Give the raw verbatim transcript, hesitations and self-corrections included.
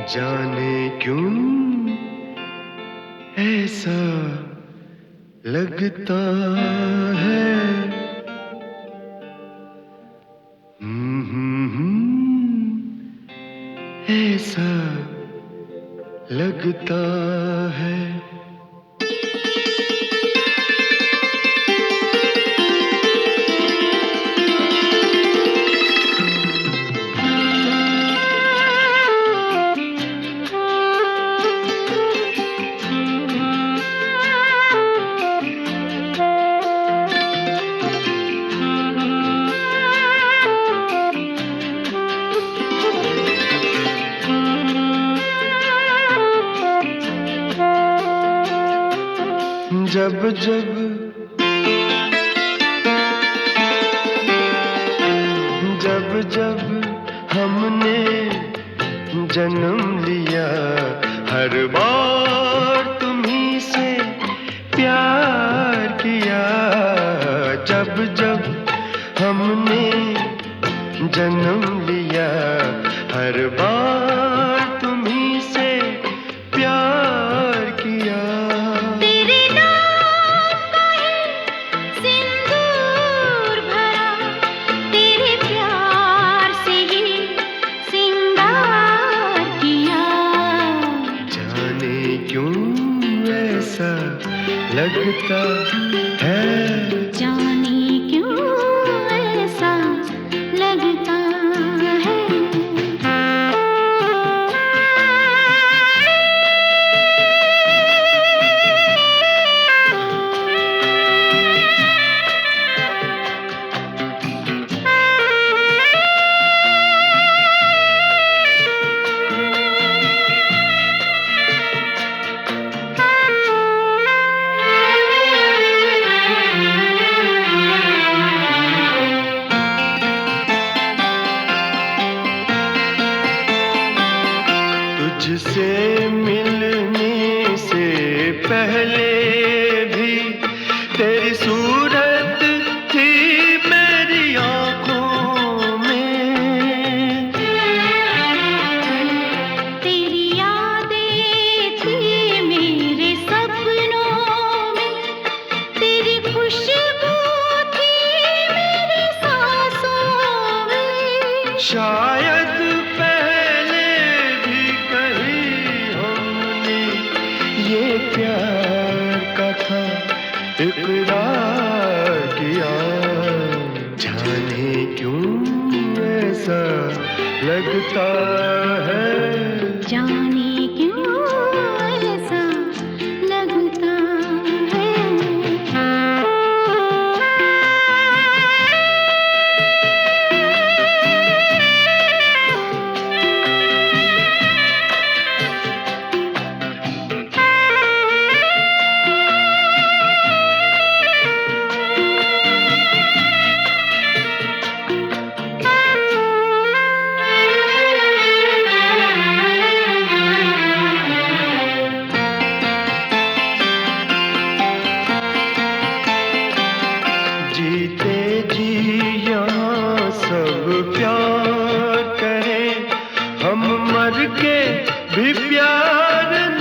जाने क्यों ऐसा लगता है। हम्म हम्म हम्म, ऐसा लगता है। जब जब जब जब हमने जन्म लिया, हर बार तुम्हीं से प्यार किया। जब जब हमने जन्म लिया, हर बार तुम्हीं से प्यार किया। तेरे नाम का ही सिंदूर भरा, तेरे प्यार से ही सिंगार किया। जाने क्यों ऐसा लगता है। जाने क्यों ऐसा लगता है। तुझसे मिलने से पहले भी तेरी सूरत थी मेरी आँखों में। तेरी यादें थी मेरे सपनों में, तेरी खुशबू थी मेरी सांसों में। शायद पहले भी कहीं हमने ये प्यार का था इकरार किया। जाने क्यों ऐसा लगता है। जाने क्यों ऐसा लगता है। जीते जी यहाँ सब प्यार करें, हम मर के भी प्यार